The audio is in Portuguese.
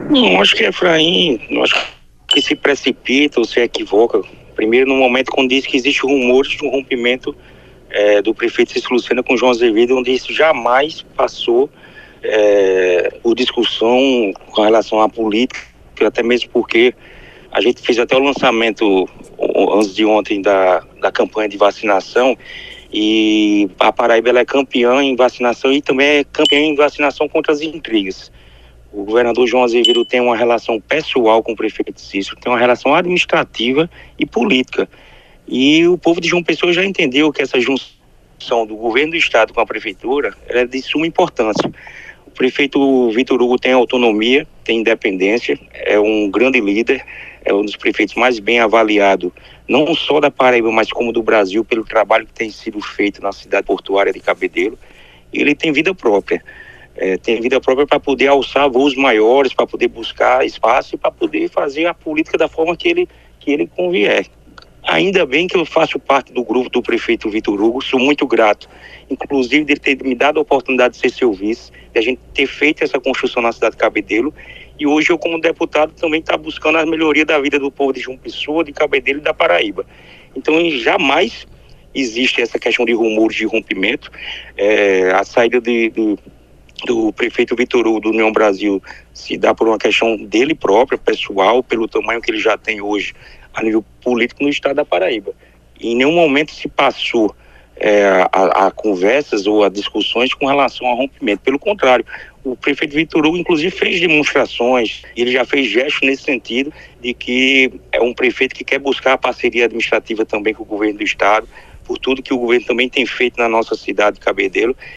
Não, acho que Efraim, não acho que se precipita ou se equivoca. Primeiro, no momento, quando diz que existe rumores de um rompimento do prefeito Cícero Lucena com João Azevedo, onde isso jamais passou por discussão com relação à política, até mesmo porque a gente fez até o lançamento antes de ontem da campanha de vacinação, e a Paraíba ela é campeã em vacinação e também é campeã em vacinação contra as intrigas. O governador João Azevedo tem uma relação pessoal com o prefeito Cícero, tem uma relação administrativa e política. E o povo de João Pessoa já entendeu que essa junção do governo do estado com a prefeitura é de suma importância. O prefeito Vitor Hugo tem autonomia, tem independência, é um grande líder, é um dos prefeitos mais bem avaliados, não só da Paraíba, mas como do Brasil, pelo trabalho que tem sido feito na cidade portuária de Cabedelo. E ele tem vida própria. Tem vida própria para poder alçar voos maiores, para poder buscar espaço e para poder fazer a política da forma que ele convier. Ainda bem que eu faço parte do grupo do prefeito Vitor Hugo, sou muito grato, inclusive de ter me dado a oportunidade de ser seu vice, de a gente ter feito essa construção na cidade de Cabedelo, e hoje eu, como deputado, também está buscando a melhoria da vida do povo de João Pessoa, de Cabedelo e da Paraíba. Então, jamais existe essa questão de rumores de rompimento. A saída do prefeito Vitor Hugo do União Brasil se dá por uma questão dele próprio, pessoal, pelo tamanho que ele já tem hoje a nível político no estado da Paraíba. E em nenhum momento se passou a conversas ou a discussões com relação ao rompimento. Pelo contrário, o prefeito Vitor Hugo, inclusive, fez demonstrações, ele já fez gestos nesse sentido, de que é um prefeito que quer buscar a parceria administrativa também com o governo do estado, por tudo que o governo também tem feito na nossa cidade de Cabedelo.